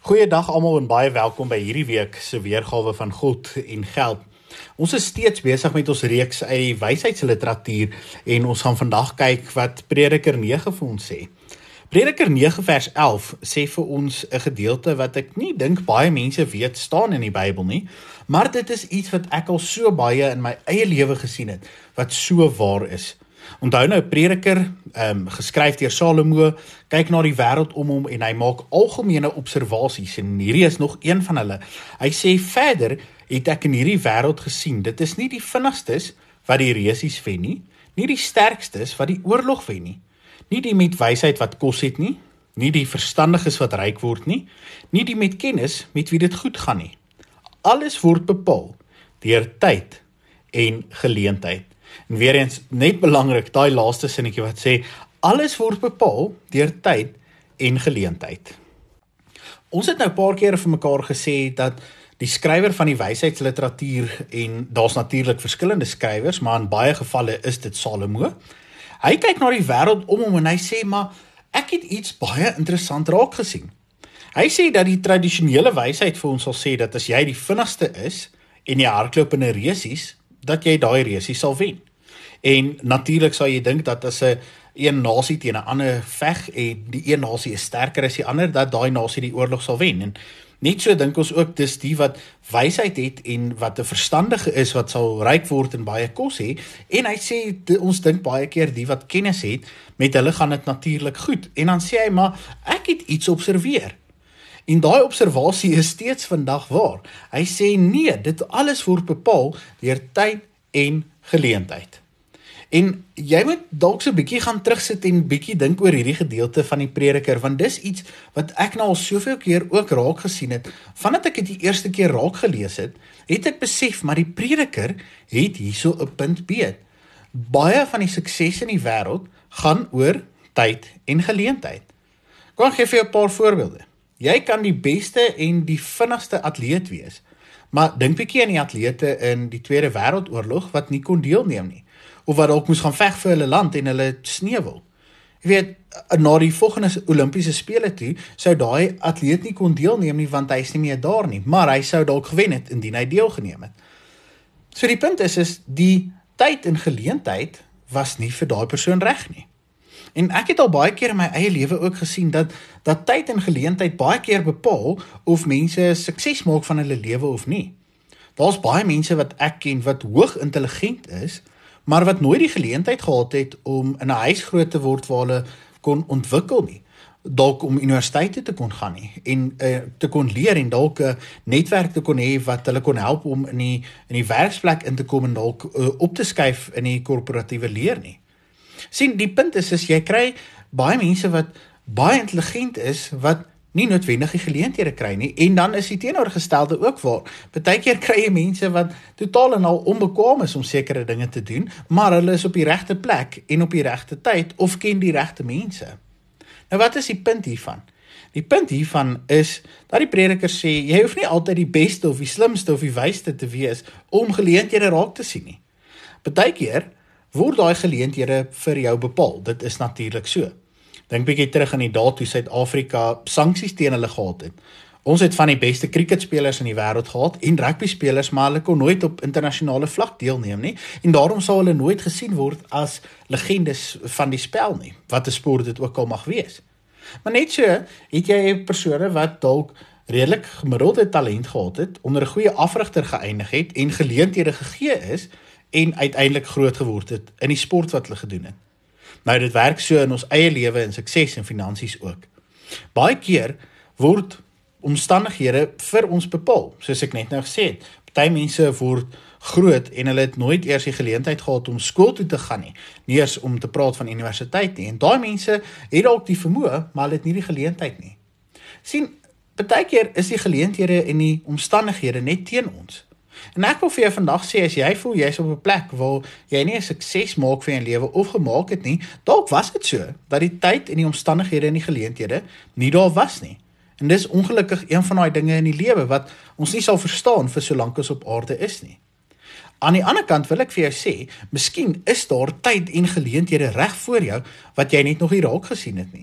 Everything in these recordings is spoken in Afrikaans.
Goeiedag almal en baie welkom by hierdie week se weergawe van God en Geld. Ons is steeds besig met ons reeks uit die wysheidsliteratuur en ons gaan vandag kyk wat Prediker 9 vir ons sê. Prediker 9 vers 11 sê vir ons 'n gedeelte wat ek nie dink baie mense weet staan in die Bybel nie, maar dit is iets wat ek al so baie in my eie lewe gesien het, wat so waar is. Onthou nou, Prediker, geskryf deur Salomo, kyk na die wêreld om hom en hy maak algemene observasies en hierdie is nog een van hulle. Hy sê verder, het ek in hierdie wêreld gesien, dit is nie die vinnigstes wat die resies wen nie die sterkstes wat die oorlog wen nie die met wysheid wat kos het nie die verstandiges wat ryk word nie die met kennis met wie dit goed gaan nie. Alles word bepaal deur tyd en geleentheid. En weer eens, net belangrik, daai laaste sinnetjie wat sê, alles word bepaal deur tyd en geleentheid. Ons het nou 'n paar keer vir mekaar gesê dat die skrywer van die wysheidsliteratuur, en daar's natuurlik verskillende skrywers, maar in baie gevalle is dit Salomo. Hy kyk na die wêreld om hom en hy sê, maar ek het iets baie interessant raak gesien. Hy sê dat die tradisionele wysheid vir ons sal sê dat as jy die vinnigste is en jy hardloop in 'n resies, dat jy daai resies sal wen. En natuurlik sal jy dink dat as 'n nasie teen 'n ander veg en die een nasie is sterker as die ander, dat daai nasie die oorlog sal wen. En net so dink ons ook, dis die wat wysheid het en wat 'n verstandige is, wat sal ryk word en baie kos hê. En hy sê, ons dink baie keer die wat kennis het, met hulle gaan dit natuurlik goed. En dan sê hy, maar ek het iets observeer. En daai observasie is steeds vandag waar. Hy sê nee, dit alles word bepaal deur tyd en geleentheid. En jy moet dalk so 'n bietjie gaan terugsit en bietjie dink oor hierdie gedeelte van die Prediker, want dis iets wat ek nou al soveel keer ook raak gesien het. Vandat ek dit die eerste keer raak gelees het, het ek besef, maar die Prediker het hierso 'n punt beet. Baie van die sukses in die wêreld gaan oor tyd en geleentheid. Kom ek gee vir jou 'n paar voorbeelde. Jy kan die beste en die vinnigste atleet wees, maar dink bietjie aan die atlete in die Tweede Wêreldoorlog wat nie kon deelneem nie, of wat dalk moes gaan veg vir hulle land en hulle sneeuwel. Jy weet, na die volgende Olimpiese spele toe, sou daai atleet nie kon deelneem nie, want hy is nie meer daar nie, maar hy sou dalk gewen het indien hy deelgeneem het. So die punt is die tyd en geleentheid was nie vir daai persoon reg nie. En ek het al baie keer in my eie lewe ook gesien dat tyd en geleentheid baie keer bepaal of mense sukses maak van hulle lewe of nie. Daar's baie mense wat ek ken wat hoog intelligent is, maar wat nooit die geleentheid gehad het om in 'n huis groot te word waar hulle kon ontwikkel nie. Dalk om universiteite te kon gaan nie en te kon leer en dalk 'n netwerk te kon hê wat hulle kon help om in die werksplek in te kom en dalk op te skuif in die korporatiewe leer nie. Sien, die punt is jy kry baie mense wat baie intelligent is, wat nie noodwendig die geleenthede kry nie, en dan is die teenoorgestelde ook waar. Partykeer kry jy mense wat totaal en al onbekwaam is om sekere dinge te doen, maar hulle is op die regte plek en op die regte tyd, of ken die regte mense. Nou wat is die punt hiervan? Die punt hiervan is dat die Prediker sê, jy hoef nie altyd die beste of die slimste of die wysste te wees om geleenthede raak te sien nie. Partykeer word daai geleenthede vir jou bepaal. Dit is natuurlik so. Dink bietjie terug aan die dae toe Suid-Afrika sanksies teen hulle gehad het. Ons het van die beste cricketspelers in die wêreld gehad en rugbyspelers, maar hulle kon nooit op internasionale vlak deelneem nie, en daarom sal hulle nooit gesien word as legendes van die spel nie, wat 'n sport dit ook al mag wees. Maar net so, het jy persone wat dalk redelik gemiddelde talent gehad het, onder 'n goeie afrigter geëindig het en geleenthede gegee is en uiteindelik groot geword het in die sport wat hulle gedoen het. Nou, dit werk so in ons eie lewe en sukses en finansies ook. Baie keer word omstandighede vir ons bepaal, soos ek net nou gesê het. Party mense word groot en hulle het nooit eers die geleentheid gehad om skool toe te gaan nie eers om te praat van universiteit nie. En daai mense het dalk die vermoë, maar hulle het nie die geleentheid nie. Sien, partykeer is die geleenthede en die omstandighede net teen ons. En ek wil vir jou vandag sê, as jy voel jy is op 'n plek waar jy nie 'n sukses maak vir jou lewe of gemaak het nie, dalk was dit so, dat die tyd en die omstandighede en die geleenthede nie daar was nie. En dis ongelukkig een van daai dinge in die lewe wat ons nie sal verstaan vir solank ons op aarde is nie. Aan die ander kant wil ek vir jou sê, miskien is daar tyd en geleenthede reg voor jou wat jy net nog nie raak gesien het nie.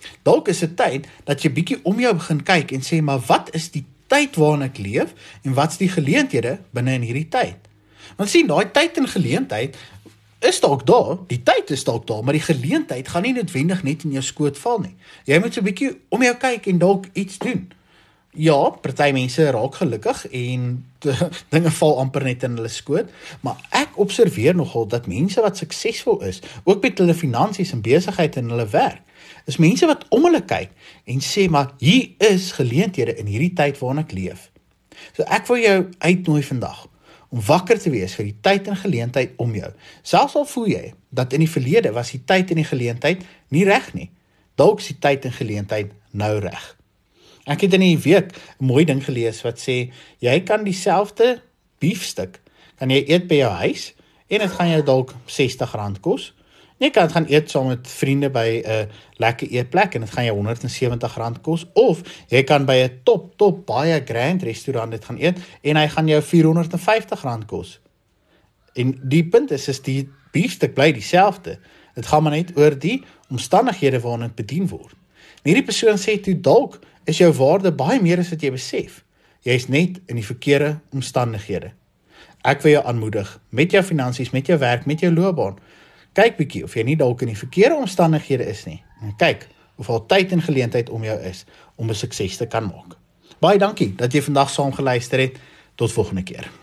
Dalk is dit tyd dat jy bietjie om jou begin kyk en sê, maar wat is die tyd waarin ek leef en wat's die geleenthede binne in hierdie tyd? Want sien, daai tyd en geleentheid is dalk daar, die tyd is dalk daar, maar die geleentheid gaan nie noodwendig net in jou skoot val nie. Jy moet so 'n bietjie om jou kyk en dalk iets doen. Ja, party mense raak gelukkig en dinge val amper net in hulle skoot, maar ek observeer nogal dat mense wat suksesvol is, ook met hulle finansies en besigheid en hulle werk, is mense wat om hulle kyk en sê, maar hier is geleenthede in hierdie tyd waarin ek leef. So ek wil jou uitnooi vandag, om wakker te wees vir die tyd en geleentheid om jou. Selfs al voel jy, dat in die verlede was die tyd en die geleentheid nie reg nie, dalk is die tyd en geleentheid nou reg. Ek het in die week 'n mooi ding gelees wat sê, jy kan dieselfde biefstuk, kan jy eet by jou huis, en dit gaan jou dalk R60 kos. Jy kan dit gaan eet saam met vriende by 'n lekker eetplek, en dit gaan jou R170 kos, of jy kan by 'n top, baie grand restaurant dit gaan eet, en hy gaan jou R450 kos. En die punt is die biefstuk bly dieselfde. Dit gaan maar net oor die omstandighede waarin dit bedien word. En hierdie persoon sê toe, dalk is jou waarde baie meer as wat jy besef. Jy is net in die verkeerde omstandighede. Ek wil jou aanmoedig, met jou finansies, met jou werk, met jou loopbaan, kyk bietjie of jy nie dalk in die verkeerde omstandighede is nie. En kyk of al tyd en geleentheid om jou is om 'n sukses te kan maak. Baie dankie dat jy vandag saam geluister het. Tot volgende keer.